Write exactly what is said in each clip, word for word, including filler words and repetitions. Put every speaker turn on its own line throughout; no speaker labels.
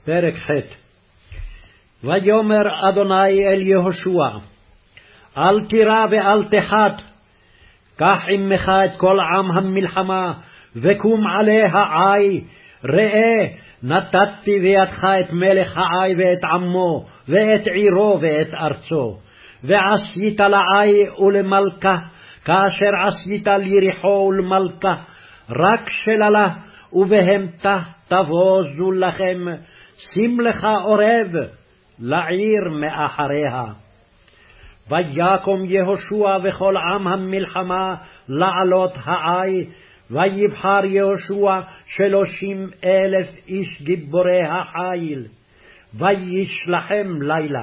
פרק ח'. ויאמר אדוני אל יהושע, אל תירא ואל תחת, קח עמך את כל עם המלחמה, וקום עלי העי, ראה נתתי בידך את מלך העי ואת עמו, ואת עירו ואת ארצו, ועשית לעי ולמלכה, כאשר עשית ליריחו ולמלכה, רק שללה ובהמתה תבוזו לכם, שים לך עורב לעיר מאחריה. ויקום יהושע וכל עם המלחמה לעלות העי, ויבחר יהושע שלושים אלף איש גיבורי החיל, וישלחם לילה.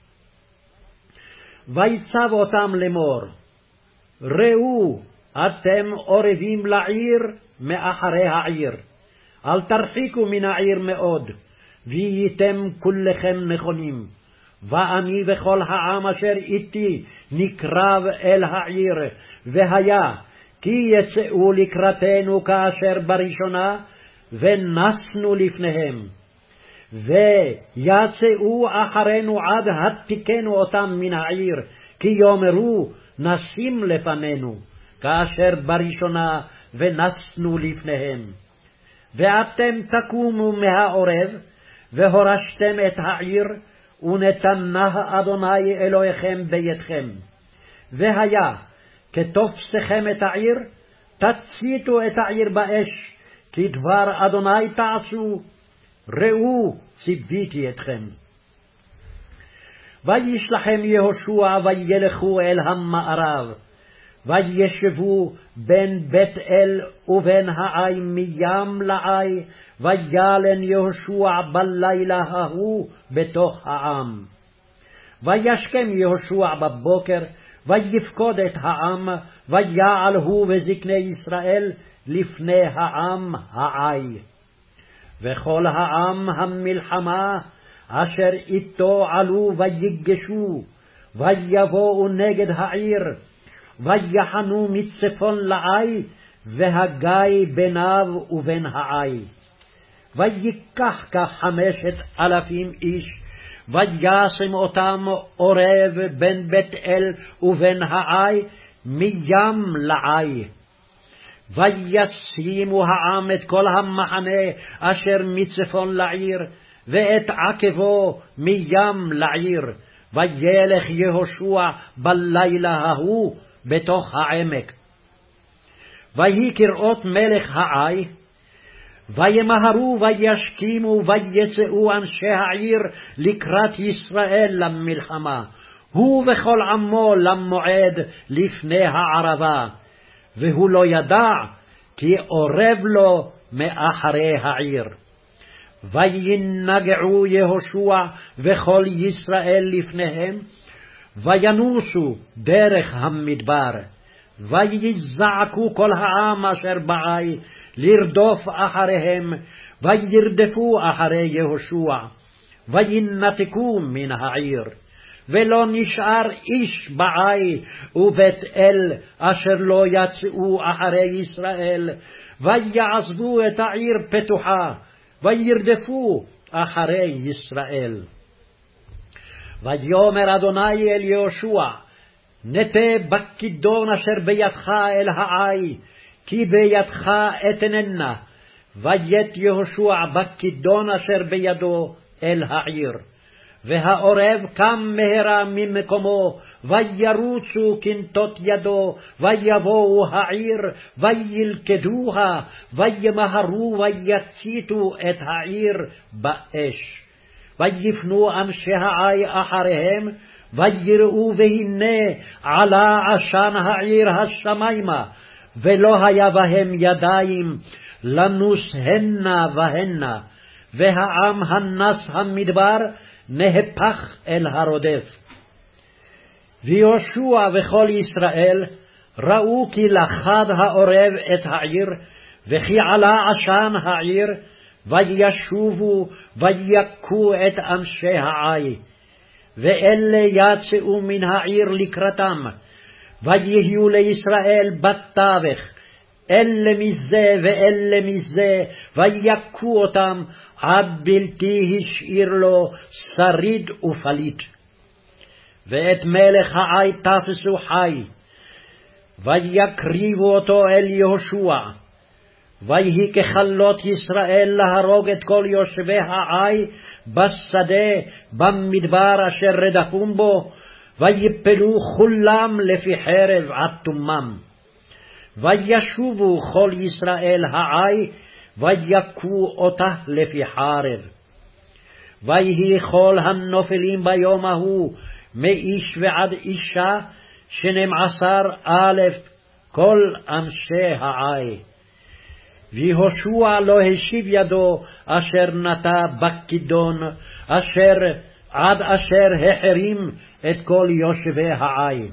ויצב אותם לאמור, ראו אתם עורבים לעיר מאחרי העיר, אל תרחיקו מן העיר מאוד, והייתם כולכם נכונים, ואני וכל העם אשר איתי נקרב אל העיר, והיה כי יצאו לקראתנו כאשר בראשונה, ונסנו לפניהם, ויצאו אחרינו עד התיקנו אותם מן העיר, כי יאמרו נשים לפנינו, כאשר בראשונה ונסנו לפניהם. ואתם תקומו מהעורב, והורשתם את העיר, ונתנה אדוני אלוהיכם בידכם. והיה כתופסכם את העיר, תציתו את העיר באש, כי דבר אדוני תעשו, ראו ציוויתי אתכם. וישלחם יהושע וילכו אל המערב, וישבו בין בית אל ובין העי מים לעי, וילן יהושע בלילה ההוא בתוך העם. וישכם יהושע בבוקר, ויפקוד את העם, ויעל הוא וזקני ישראל לפני העם העי. וכל העם המלחמה אשר איתו עלו ויגשו, ויבואו נגד העיר, ויחנו מצפון לעי, והגיא ביניו ובין העי. ויקח כחמשת אלפים איש, וישם אותם עורב בין בית אל ובין העי, מים לעי. וישימו העם את כל המחנה אשר מצפון לעיר, ואת עקבו מים לעיר, וילך יהושע בלילה ההוא בתוך העמק. ויהי כראות מלך העי, וימהרו וישכימו ויצאו אנשי העיר לקראת ישראל למלחמה, הוא וכל עמו למועד לפני הערבה, והוא לא ידע כי עורב לו מאחרי העיר. וינגעו יהושע וכל ישראל לפניהם, וינוסו דרך המדבר, ויזעקו כל העם אשר בעי לרדוף אחריהם, וירדפו אחרי יהושע, וינתקו מן העיר, ולא נשאר איש בעי ובית אל אשר לא יצאו אחרי ישראל, ויעזבו את העיר פתוחה, וירדפו אחרי ישראל. ויאמר אדוני אל יהושע, נטה בכידון אשר בידך אל העי, כי בידך אתננה. וית יהושע בכידון אשר בידו אל העיר, והעורב קם מהרה ממקומו, וירוצו כנתות ידו, ויבואו העיר, וילכדוה, וימהרו ויציתו את העיר באש. ויפנו אנשי העי אחריהם, ויראו והנה עלה עשן העיר השמיימה, ולא היה בהם ידיים לנוס הנה והנה, והעם הנס המדבר נהפך אל הרודף. ויהושע וכל ישראל ראו כי לחד העורב את העיר, וכי עלה עשן העיר, וישובו ויכו את אנשי העי, ואלה יצאו מן העיר לקראתם, ויהיו לישראל בתווך אלה מזה ואלה מזה, ויכו אותם, עד בלתי השאיר לו שריד ופליט. ואת מלך העי תפסו חי, ויקריבו אותו אל יהושע, ויהי ככלות ישראל להרוג את כל יושבי העי בשדה במדבר אשר רדפום בו, ויפלו כולם לפי חרב עד תומם. וישובו כל ישראל העי, ויכו אותה לפי חרב. ויהי כל הנופלים ביום ההוא, מאיש ועד אישה, שנים עשר אלף כל אנשי העי. ויהושע לא השיב ידו אשר נטע בכידון, אשר עד אשר החרים את כל יושבי העי.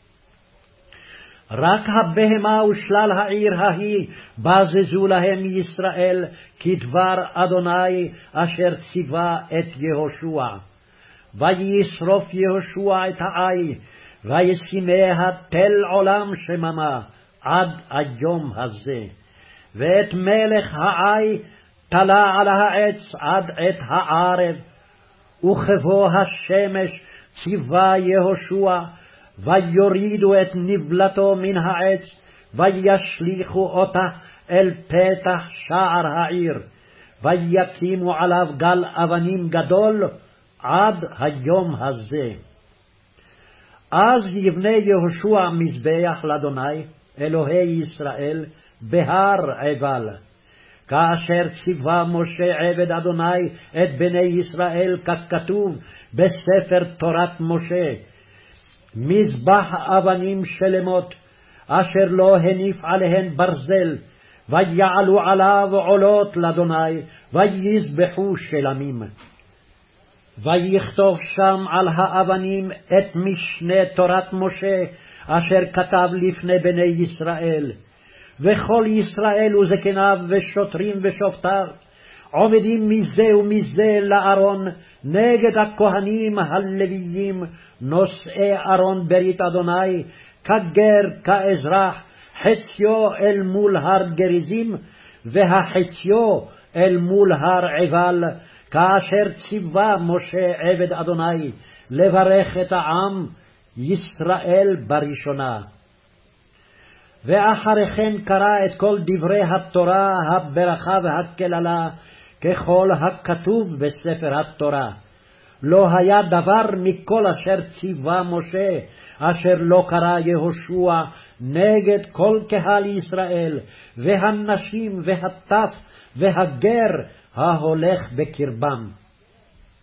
רק הבהמה ושלל העיר ההיא בזזו להם ישראל, כדבר אדוני אשר ציווה את יהושע. וישרוף יהושע את העי, וישימיה תל עולם שממה עד היום הזה. ואת מלך העי תלה על העץ עד עת הערב, וכבוא השמש ציווה יהושע, ויורידו את נבלתו מן העץ, וישליכו אותה אל פתח שער העיר, ויקימו עליו גל אבנים גדול עד היום הזה. אז יבנה יהושע מזבח לאדוני אלוהי ישראל בהר עיבל, כאשר ציווה משה עבד אדוני את בני ישראל, ככתוב בספר תורת משה, מזבח אבנים שלמות, אשר לא הניף עליהן ברזל, ויעלו עליו עולות לאדוני, ויזבחו שלמים. ויכתוב שם על האבנים את משנה תורת משה, אשר כתב לפני בני ישראל. וכל ישראל וזקניו ושוטרים ושופטיו עומדים מזה ומזה לארון נגד הכהנים הלוויים, נושאי ארון ברית אדוני, כגר כאזרח, חציו אל מול הר גריזים, והחציו אל מול הר עיבל, כאשר ציווה משה עבד אדוני לברך את העם ישראל בראשונה. ואחרי כן קרא את כל דברי התורה, הברכה והקללה, ככל הכתוב בספר התורה. לא היה דבר מכל אשר ציווה משה, אשר לא קרא יהושע נגד כל קהל ישראל, והנשים והטף והגר ההולך בקרבם.